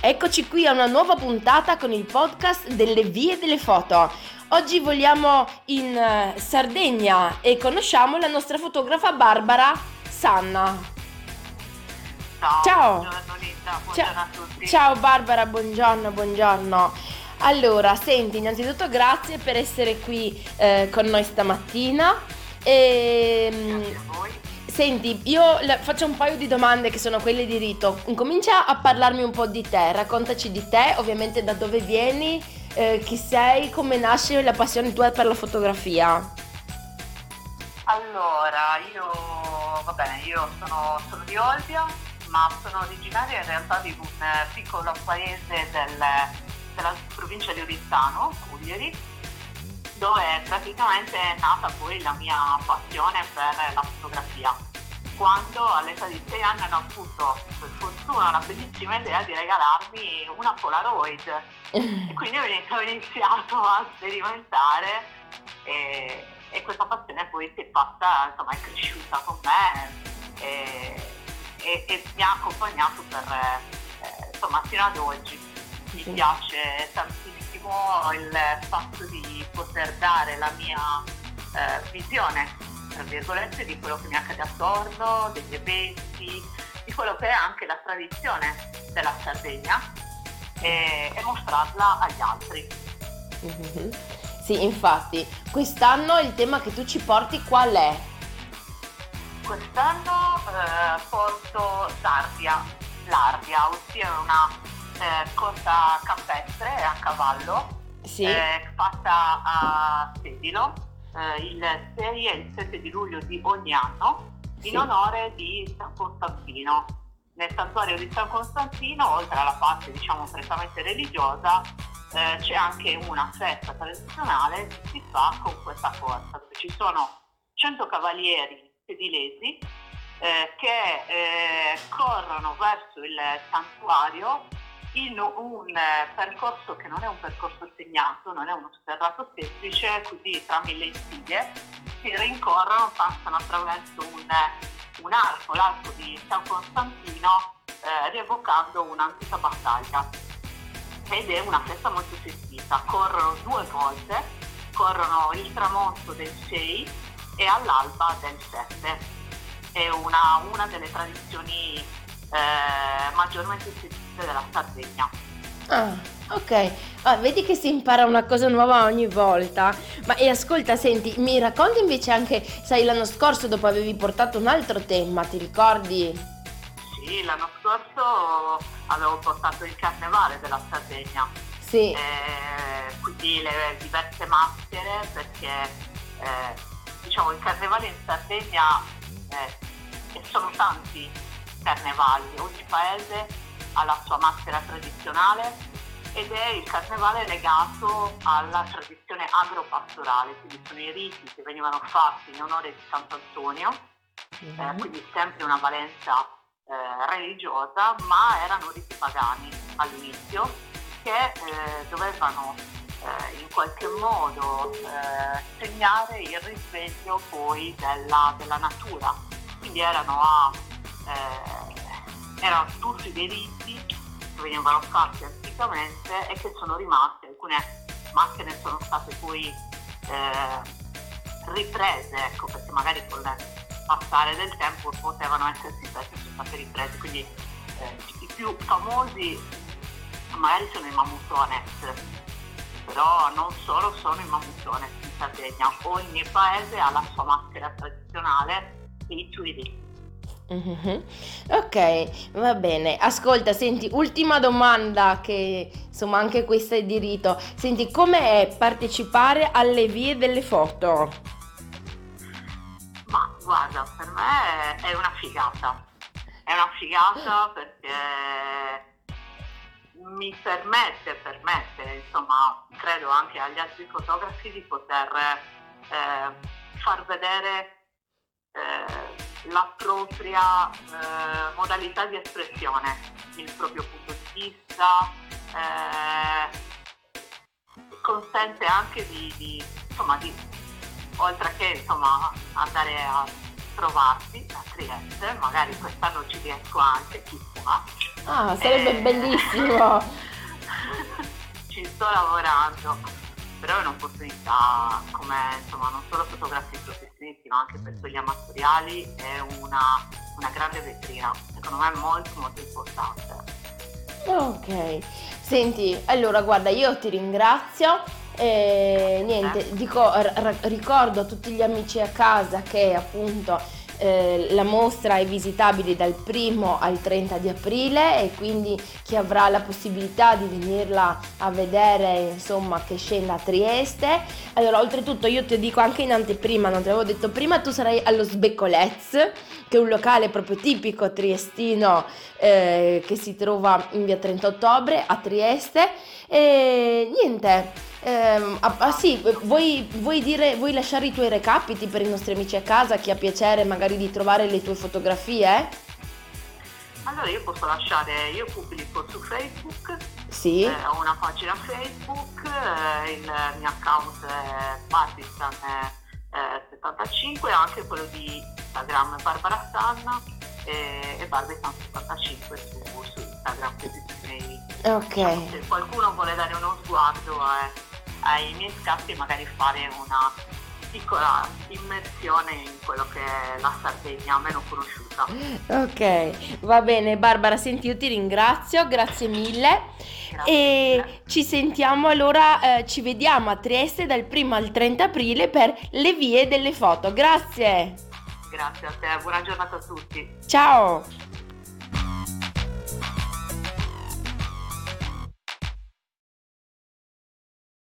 Eccoci qui a una nuova puntata con il podcast delle vie delle foto. Oggi vogliamo in Sardegna e conosciamo la nostra fotografa Barbara Sanna. Ciao. Buongiorno Linda, buongiorno a tutti. Ciao Barbara, buongiorno. Allora, senti, innanzitutto grazie per essere qui con noi stamattina. Grazie a voi. Senti, io faccio un paio di domande che sono quelle di rito. Comincia a parlarmi un po' di te, raccontaci di te, ovviamente da dove vieni, chi sei, come nasce la passione tua per la fotografia. Allora, io sono di Olbia, ma sono originaria in realtà di un piccolo paese della provincia di Oristano, Cuglieri, dove praticamente è nata poi la mia passione per la fotografia. Quando all'età di 6 anni hanno avuto per fortuna la bellissima idea di regalarmi una Polaroid e quindi ho iniziato a sperimentare e questa passione poi si è fatta, insomma è cresciuta con me e mi ha accompagnato per insomma fino ad oggi. Mi piace tantissimo il fatto di poter dare la mia visione, tra virgolette, di quello che mi accade attorno, degli eventi, di quello che è anche la tradizione della Sardegna e mostrarla agli altri. Mm-hmm. Sì, infatti, quest'anno il tema che tu ci porti qual è? Quest'anno porto l'Ardia, ossia una corsa campestre a cavallo, Sì. fatta a Sedilo il 6 e il 7 di luglio di ogni anno, in Sì. onore di San Costantino. Nel santuario di San Costantino, oltre alla parte prettamente religiosa, c'è anche una festa tradizionale che si fa con questa corsa, dove ci sono 100 cavalieri sedilesi che corrono verso il santuario in un percorso che non è un percorso segnato, non è uno sterrato semplice, così tra mille insidie si rincorrono, passano attraverso un arco, l'arco di San Costantino, rievocando un'antica battaglia. Ed è una festa molto sentita, corrono 2 volte, corrono il tramonto del 6 e all'alba del 7. È una delle tradizioni maggiormente sentite della Sardegna. Ah, ok. Vedi che si impara una cosa nuova ogni volta. Ma e ascolta, senti, mi racconti invece anche, sai, l'anno scorso dopo avevi portato un altro tema, ti ricordi? Sì, l'anno scorso avevo portato il carnevale della Sardegna. Sì. Quindi le diverse maschere, perché il carnevale in Sardegna sono tanti carnevali, ogni paese ha la sua maschera tradizionale ed è il carnevale legato alla tradizione agropastorale, quindi sono i riti che venivano fatti in onore di Sant'Antonio, quindi sempre una valenza religiosa, ma erano riti pagani all'inizio che dovevano in qualche modo segnare il risveglio poi della natura, quindi erano tutti dei riti che venivano fatti anticamente e che sono rimasti, alcune macchine sono state poi riprese, ecco, perché magari con il passare del tempo potevano essersi state riprese, quindi i più famosi magari sono i Mamutones, però non solo sono i Mamutones in Sardegna, ogni paese ha la sua maschera tradizionale e i suoi riti. Mhm. Ok, va bene. Ascolta, senti, ultima domanda che insomma anche questa è di rito. Senti, com'è partecipare alle vie delle foto? Ma guarda, per me è una figata perché mi permette, insomma, credo anche agli altri fotografi di poter far vedere la propria modalità di espressione, il proprio punto di vista, consente anche di oltre che andare a trovarti a Trieste, magari quest'anno ci riesco anche, chissà. Ah, sarebbe bellissimo. Ci sto lavorando, però è un'opportunità come insomma non solo fotografi professionisti ma anche per quelli amatoriali, è una grande vetrina, secondo me molto molto importante. Ok, senti, allora guarda, io ti ringrazio e niente, dico, ricordo a tutti gli amici a casa che appunto la mostra è visitabile dal 1° al 30 di aprile e quindi chi avrà la possibilità di venirla a vedere, insomma, che scenda a Trieste. Allora, oltretutto io ti dico anche in anteprima, non te l'avevo detto prima, tu sarai allo Sbeccolez, che è un locale proprio tipico triestino che si trova in via 30 ottobre a Trieste. E niente, sì, vuoi lasciare i tuoi recapiti per i nostri amici a casa, chi ha piacere magari di trovare le tue fotografie? Allora io posso lasciare, io pubblico su Facebook, Sì, ho una pagina Facebook, il mio account è Barbistan75, anche quello di Instagram è Barbara Sanna e Barbistan75 su Instagram, questi sono i miei. Diciamo, ok. se qualcuno vuole dare uno sguardo ai miei scatti e magari fare una piccola immersione in quello che è la Sardegna meno conosciuta. Ok, va bene Barbara, senti, io ti ringrazio, grazie mille Grazie mille. e ci sentiamo allora, ci vediamo a Trieste dal 1° al 30 aprile per le vie delle foto. Grazie, Grazie a te, buona giornata a tutti. ciao!